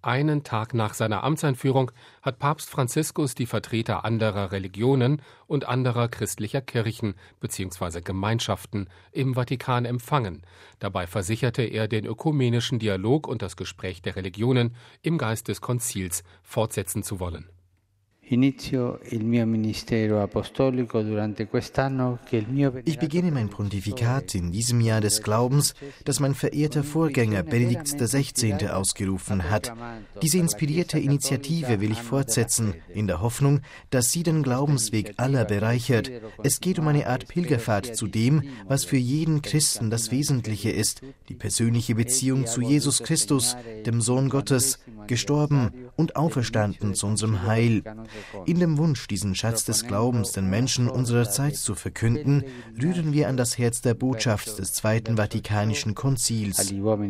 Einen Tag nach seiner Amtseinführung hat Papst Franziskus die Vertreter anderer Religionen und anderer christlicher Kirchen bzw. Gemeinschaften im Vatikan empfangen. Dabei versicherte er, den ökumenischen Dialog und das Gespräch der Religionen im Geist des Konzils fortsetzen zu wollen. Ich beginne mein Pontifikat in diesem Jahr des Glaubens, das mein verehrter Vorgänger Benedikt XVI. Ausgerufen hat. Diese inspirierte Initiative will ich fortsetzen, in der Hoffnung, dass sie den Glaubensweg aller bereichert. Es geht um eine Art Pilgerfahrt zu dem, was für jeden Christen das Wesentliche ist, die persönliche Beziehung zu Jesus Christus, dem Sohn Gottes, gestorben und auferstanden zu unserem Heil. In dem Wunsch, diesen Schatz des Glaubens den Menschen unserer Zeit zu verkünden, rühren wir an das Herz der Botschaft des Zweiten Vatikanischen Konzils.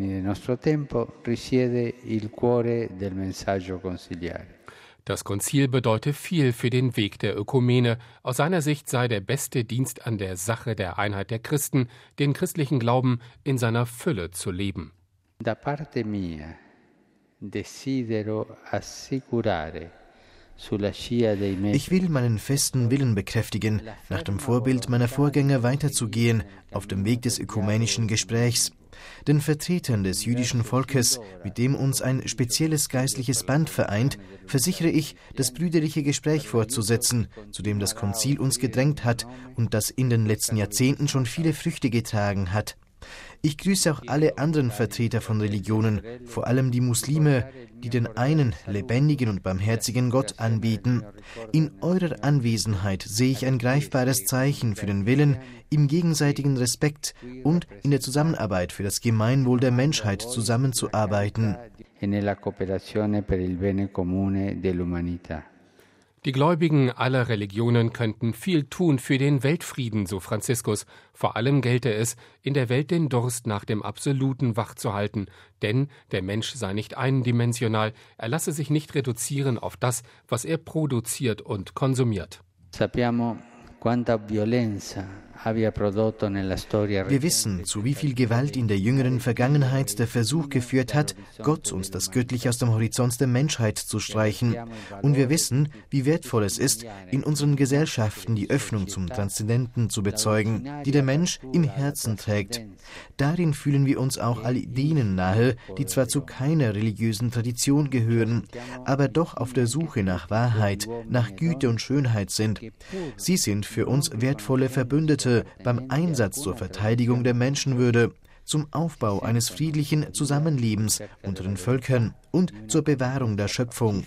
Das Konzil bedeute viel für den Weg der Ökumene. Aus seiner Sicht sei der beste Dienst an der Sache der Einheit der Christen, den christlichen Glauben in seiner Fülle zu leben. Da parte mia desidero assicurare. Ich will meinen festen Willen bekräftigen, nach dem Vorbild meiner Vorgänger weiterzugehen, auf dem Weg des ökumenischen Gesprächs. Den Vertretern des jüdischen Volkes, mit dem uns ein spezielles geistliches Band vereint, versichere ich, das brüderliche Gespräch fortzusetzen, zu dem das Konzil uns gedrängt hat und das in den letzten Jahrzehnten schon viele Früchte getragen hat. Ich grüße auch alle anderen Vertreter von Religionen, vor allem die Muslime, die den einen lebendigen und barmherzigen Gott anbeten. In eurer Anwesenheit sehe ich ein greifbares Zeichen für den Willen, im gegenseitigen Respekt und in der Zusammenarbeit für das Gemeinwohl der Menschheit zusammenzuarbeiten. Die Gläubigen aller Religionen könnten viel tun für den Weltfrieden, so Franziskus. Vor allem gelte es, in der Welt den Durst nach dem Absoluten wachzuhalten, denn der Mensch sei nicht eindimensional, er lasse sich nicht reduzieren auf das, was er produziert und konsumiert. Wir wissen, zu wie viel Gewalt in der jüngeren Vergangenheit der Versuch geführt hat, Gott und das Göttliche aus dem Horizont der Menschheit zu streichen. Und wir wissen, wie wertvoll es ist, in unseren Gesellschaften die Öffnung zum Transzendenten zu bezeugen, die der Mensch im Herzen trägt. Darin fühlen wir uns auch all denen nahe, die zwar zu keiner religiösen Tradition gehören, aber doch auf der Suche nach Wahrheit, nach Güte und Schönheit sind. Sie sind für uns wertvolle Verbündete beim Einsatz zur Verteidigung der Menschenwürde, zum Aufbau eines friedlichen Zusammenlebens unter den Völkern und zur Bewahrung der Schöpfung.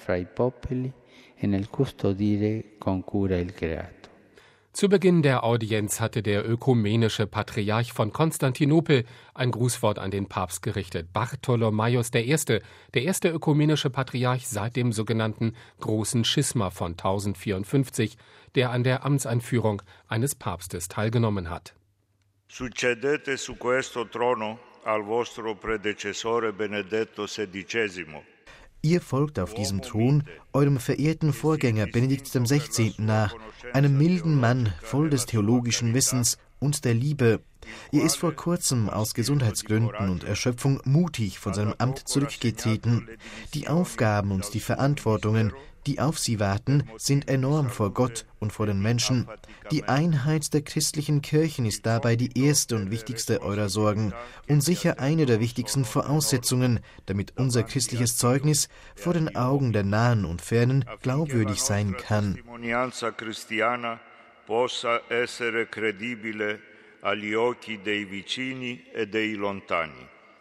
Zu Beginn der Audienz hatte der ökumenische Patriarch von Konstantinopel ein Grußwort an den Papst gerichtet. Bartholomäus I., der erste ökumenische Patriarch seit dem sogenannten Großen Schisma von 1054, der an der Amtseinführung eines Papstes teilgenommen hat. Succedete su questo trono al vostro predecessore Benedetto XVI. Ihr folgt auf diesem Thron eurem verehrten Vorgänger Benedikt XVI. Nach, einem milden Mann voll des theologischen Wissens und der Liebe. Er ist vor kurzem aus Gesundheitsgründen und Erschöpfung mutig von seinem Amt zurückgetreten. Die Aufgaben und die Verantwortungen, die auf sie warten, sind enorm vor Gott und vor den Menschen. Die Einheit der christlichen Kirchen ist dabei die erste und wichtigste eurer Sorgen und sicher eine der wichtigsten Voraussetzungen, damit unser christliches Zeugnis vor den Augen der Nahen und Fernen glaubwürdig sein kann. Possa essere credibile agli occhi dei vicini e dei lontani.